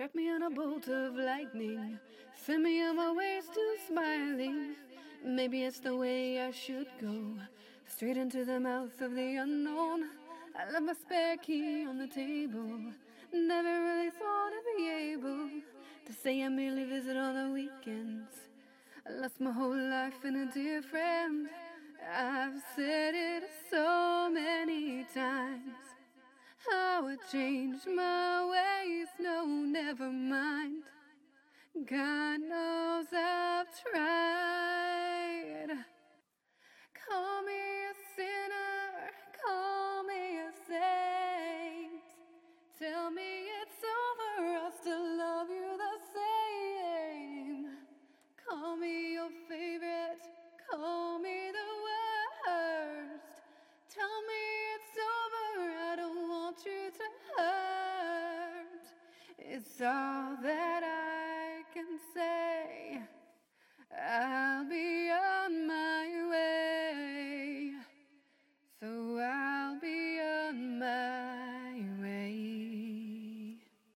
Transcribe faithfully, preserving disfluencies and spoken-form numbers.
Strike me on a bolt of lightning, send me on my ways to smiling. Maybe it's the way I should go, straight into the mouth of the unknown. I left my spare key on the table, never really thought I'd be able to say I merely visit on the weekends. I lost my whole life in a dear friend. I've said it so many times, I would change my ways, no, never mind. God knows I've tried. Call me a sinner, call me a saint. Tell me it's over, I'll still love you the same. Call me your favorite, call me the worst. Tell me it's over, I don't want you to hurt. It's all that